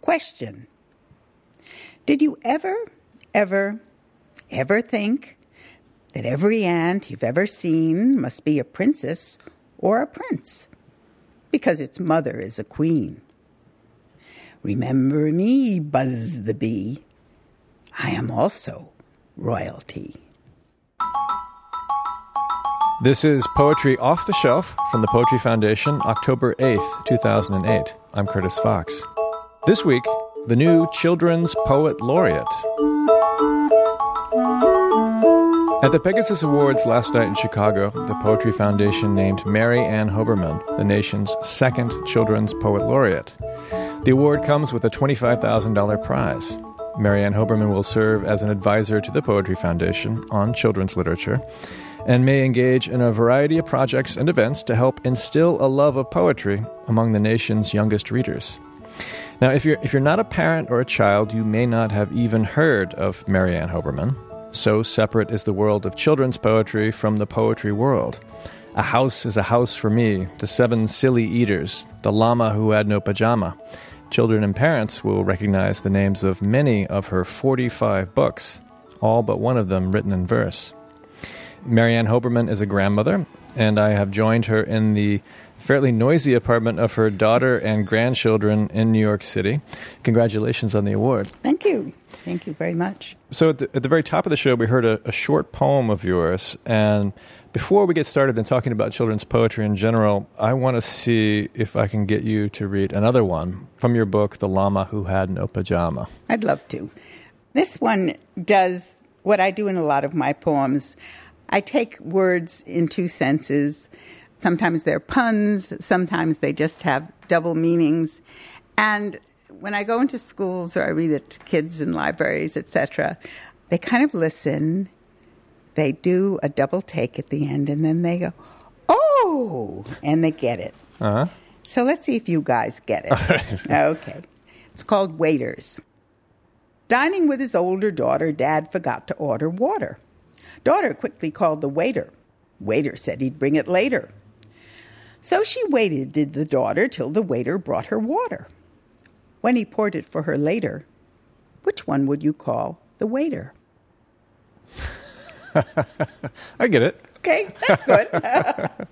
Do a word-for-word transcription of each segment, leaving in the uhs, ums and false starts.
Question. Did you ever, ever, ever think that every ant you've ever seen must be a princess or a prince because its mother is a queen? Remember me, Buzz the Bee. I am also royalty. This is Poetry Off the Shelf from the Poetry Foundation, October eighth, two thousand eight. I'm Curtis Fox. This week, the new Children's Poet Laureate. At the Pegasus Awards last night in Chicago, the Poetry Foundation named Mary Ann Hoberman the nation's second Children's Poet Laureate. The award comes with a twenty-five thousand dollars prize. Mary Ann Hoberman will serve as an advisor to the Poetry Foundation on children's literature and may engage in a variety of projects and events to help instill a love of poetry among the nation's youngest readers. Now, if you're if you're not a parent or a child, you may not have even heard of Mary Ann Hoberman. So separate is the world of children's poetry from the poetry world. A house is a house for me, the seven silly eaters, the llama who had no pajama. Children and parents will recognize the names of many of her forty-five books, all but one of them written in verse. Mary Ann Hoberman is a grandmother, and I have joined her in the fairly noisy apartment of her daughter and grandchildren in New York City. Congratulations on the award. Thank you. Thank you very much. So at the, at the very top of the show, we heard a, a short poem of yours, and before we get started in talking about children's poetry in general, I want to see if I can get you to read another one from your book, The Llama Who Had No Pajama. I'd love to. This one does what I do in a lot of my poems. I take words in two senses. Sometimes they're puns, sometimes they just have double meanings. And when I go into schools or I read it to kids in libraries, et cetera, they kind of listen. They do a double take at the end, and then they go, oh, and they get it. Uh-huh. So let's see if you guys get it. All right. Okay. It's called Waiters. Dining with his older daughter, Dad forgot to order water. Daughter quickly called the waiter. Waiter said he'd bring it later. So she waited, did the daughter, till the waiter brought her water. When he poured it for her later, which one would you call the waiter? I get it. Okay, that's good.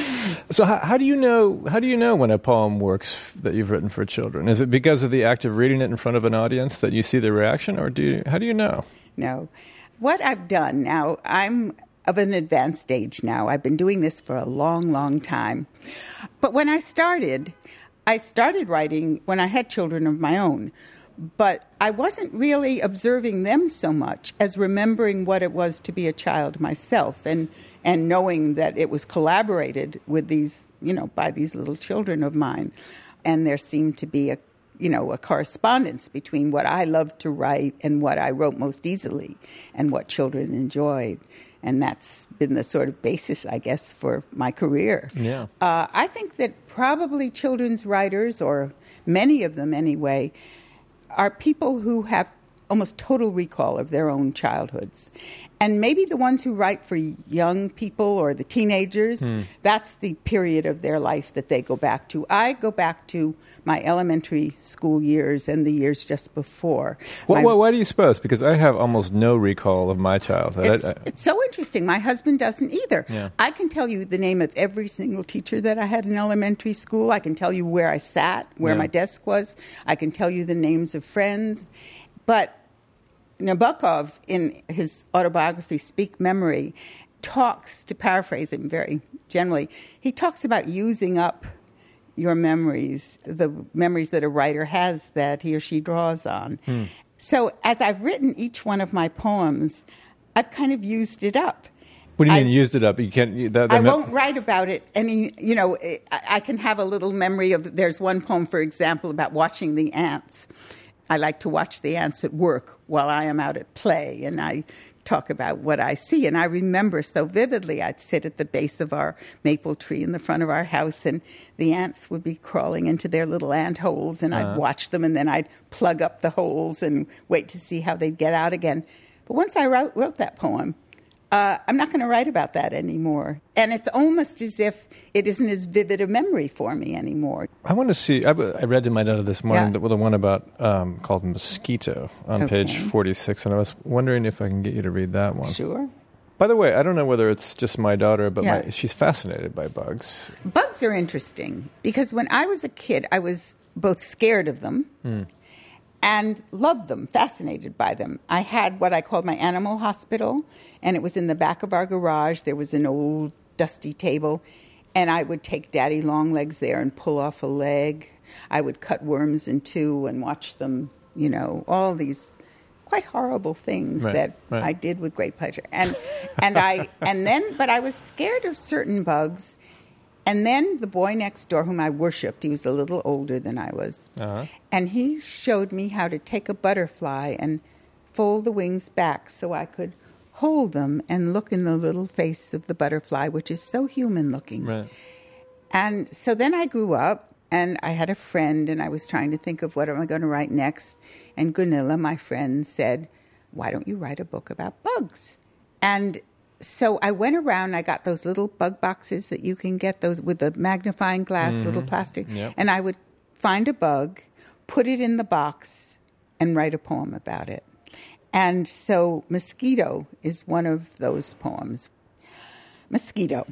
So how, how do you know how do you know when a poem works that you've written for children? Is it because of the act of reading it in front of an audience that you see the reaction, or do you, how do you know? No. What I've done now, I'm of an advanced age now. I've been doing this for a long, long time. But when I started, I started writing when I had children of my own. But I wasn't really observing them so much as remembering what it was to be a child myself, and, and knowing that it was collaborated with these, you know, by these little children of mine. And there seemed to be a, you know, a correspondence between what I loved to write and what I wrote most easily and what children enjoyed. And that's been the sort of basis, I guess, for my career. Yeah. Uh, I think that probably children's writers, or many of them anyway, are people who have almost total recall of their own childhoods. And maybe the ones who write for young people or the teenagers, mm. that's the period of their life that they go back to. I go back to my elementary school years and the years just before. Well, my, well, why do you suppose? Because I have almost no recall of my childhood. It's, I, I, it's so interesting. My husband doesn't either. Yeah. I can tell you the name of every single teacher that I had in elementary school. I can tell you where I sat, where yeah. my desk was. I can tell you the names of friends. But Nabokov, in his autobiography, Speak Memory, talks, to paraphrase him very generally, he talks about using up your memories, the memories that a writer has that he or she draws on. Hmm. So as I've written each one of my poems, I've kind of used it up. What do you I, mean used it up? You can't. You, that, that I me- won't write about it. Any, you know, I, I can have a little memory of. There's one poem, for example, about watching the ants. I like to watch the ants at work while I am out at play, and I talk about what I see. And I remember so vividly, I'd sit at the base of our maple tree in the front of our house, and the ants would be crawling into their little ant holes, and uh-huh. I'd watch them, and then I'd plug up the holes and wait to see how they'd get out again. But once I wrote, wrote that poem, Uh, I'm not going to write about that anymore. And it's almost as if it isn't as vivid a memory for me anymore. I want to see, I, I read to my daughter this morning Yeah. the, the one about, um, called Mosquito on Okay. page forty-six, and I was wondering if I can get you to read that one. Sure. By the way, I don't know whether it's just my daughter, but Yeah. my, she's fascinated by bugs. Bugs are interesting because when I was a kid, I was both scared of them Mm. and loved them, fascinated by them. I had what I called my animal hospital, and it was in the back of our garage. There was an old dusty table, and I would take Daddy Longlegs there and pull off a leg. I would cut worms in two and watch them, you know, all these quite horrible things Right, that right. I did with great pleasure. And and I and then but I was scared of certain bugs. And then the boy next door, whom I worshipped, he was a little older than I was, Uh-huh. and he showed me how to take a butterfly and fold the wings back so I could hold them and look in the little face of the butterfly, which is so human looking. Right. And so then I grew up, and I had a friend, and I was trying to think of what am I going to write next. And Gunilla, my friend, said, why don't you write a book about bugs? And so I went around, I got those little bug boxes that you can get, those with the magnifying glass, Mm-hmm. little plastic. Yep. And I would find a bug, put it in the box, and write a poem about it. And so Mosquito is one of those poems. Mosquito.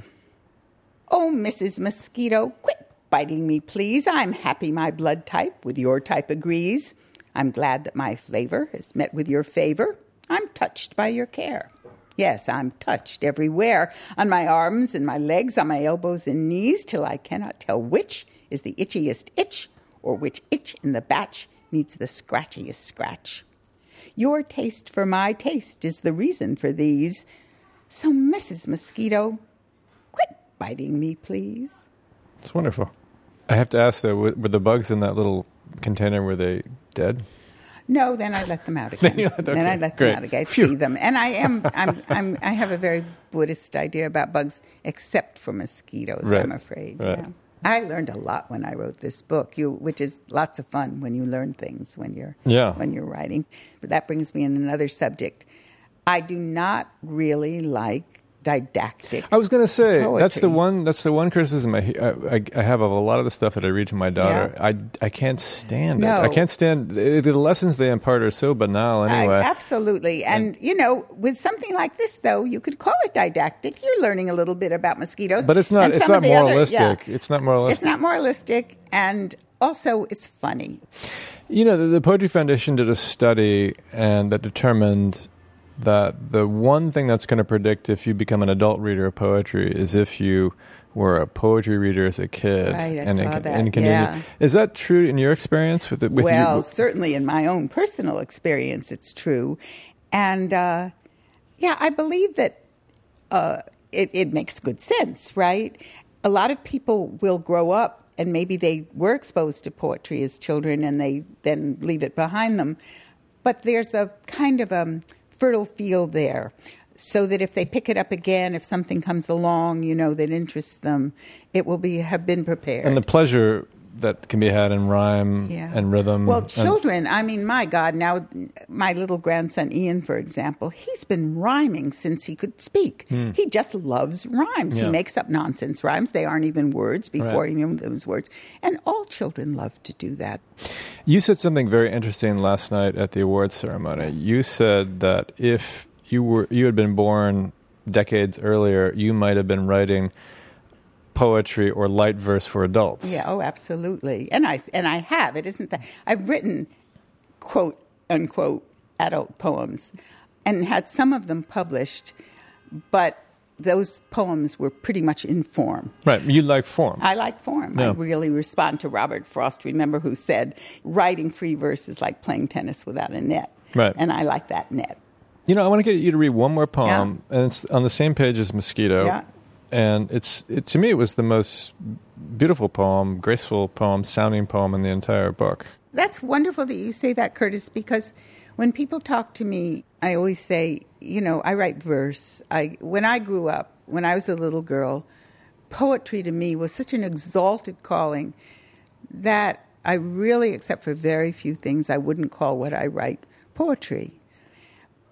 Oh, Missus Mosquito, quit biting me, please. I'm happy my blood type with your type agrees. I'm glad that my flavor has met with your favor. I'm touched by your care. Yes, I'm touched everywhere, on my arms and my legs, on my elbows and knees, till I cannot tell which is the itchiest itch, or which itch in the batch needs the scratchiest scratch. Your taste for my taste is the reason for these. So, Missus Mosquito, quit biting me, please. It's wonderful. I have to ask, though, were, were the bugs in that little container, were they dead? No, then I let them out again. Then you let- Then I okay, let great. them out again. I Phew. feed them, and I am I'm, I'm I have a very Buddhist idea about bugs, except for mosquitoes. Right, I'm afraid. right. Yeah. I learned a lot when I wrote this book, you, which is lots of fun when you learn things when you're Yeah. when you're writing. But that brings me in another subject. I do not really like didactic. I was going to say that's the Poetry. one. That's the one criticism I, I I have of a lot of the stuff that I read to my daughter. Yeah. I I can't stand No. it. I can't stand the, the lessons they impart are so banal. Anyway, I- absolutely. And, you know, with something like this, though, you could call it didactic. You're learning a little bit about mosquitoes. but it's not. And It's some not of the other- moralistic. yeah. It's not moralistic. It's not moralistic. And also, it's funny. You know, the, the Poetry Foundation did a study and that determined that the one thing that's going to predict if you become an adult reader of poetry is if you were a poetry reader as a kid. Right, I and saw it- that, and can yeah. you- is that true in your experience with it? With well, you? certainly in my own personal experience, it's true. And, uh, yeah, I believe that uh, it, it makes good sense, right? A lot of people will grow up and maybe they were exposed to poetry as children and they then leave it behind them. But there's a kind of a fertile field there so that if they pick it up again, if something comes along, you know, that interests them, it will be have been prepared. And the pleasure that can be had in rhyme Yeah. and rhythm. Well, and- children, I mean, my God, now my little grandson Ian, for example, he's been rhyming since he could speak. He just loves rhymes. Yeah. He makes up nonsense rhymes. They aren't even words before Right. he knew those words. And all children love to do that. You said something very interesting last night at the awards ceremony. You said that if you were you had been born decades earlier, you might have been writing poetry or light verse for adults. Yeah, oh, absolutely. And I and I have. It isn't that I've written quote unquote adult poems and had some of them published, but those poems were pretty much in form. Right. You like form. I like form. Yeah. I really respond to Robert Frost, remember, who said writing free verse is like playing tennis without a net. Right. And I like that net. You know, I want to get you to read one more poem, and it's on the same page as Mosquito. Yeah. And it's it to me it was the most beautiful poem, graceful poem, sounding poem in the entire book. That's wonderful that you say that, Curtis, because when people talk to me, I always say, you know, I write verse. I when I grew up, when I was a little girl, poetry to me was such an exalted calling that I really, except for very few things, I wouldn't call what I write poetry.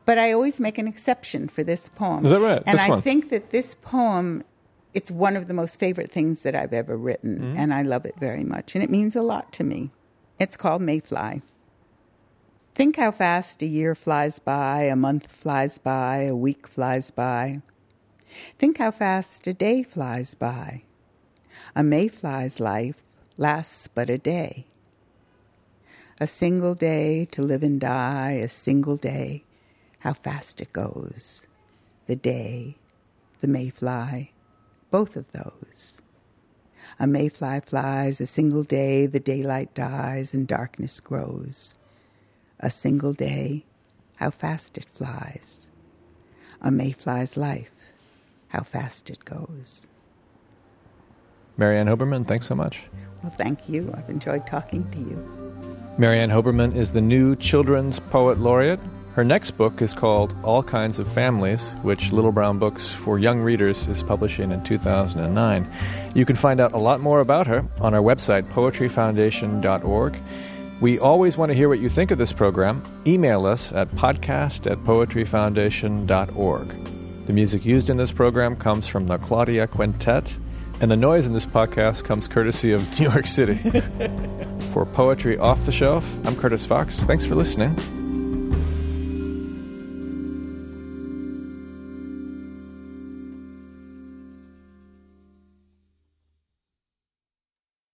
But I always make an exception for this poem. Is that right? And this I one. think that this poem, it's one of the most favorite things that I've ever written, mm-hmm. and I love it very much, and it means a lot to me. It's called Mayfly. Think how fast a year flies by, a month flies by, a week flies by. Think how fast a day flies by. A mayfly's life lasts but a day. A single day to live and die, a single day, how fast it goes. The day, the mayfly, both of those. A mayfly flies a single day, the daylight dies and darkness grows. A single day, how fast it flies. A mayfly's life, how fast it goes. Mary Ann Hoberman, thanks so much. Well, thank you. I've enjoyed talking to you. Mary Ann Hoberman is the new Children's Poet Laureate. Her next book is called All Kinds of Families, which Little Brown Books for Young Readers is publishing in two thousand nine. You can find out a lot more about her on our website, poetry foundation dot org. We always want to hear what you think of this program. Email us at podcast at poetry foundation dot org. The music used in this program comes from the Claudia Quintet, and the noise in this podcast comes courtesy of New York City. For Poetry Off the Shelf, I'm Curtis Fox. Thanks for listening.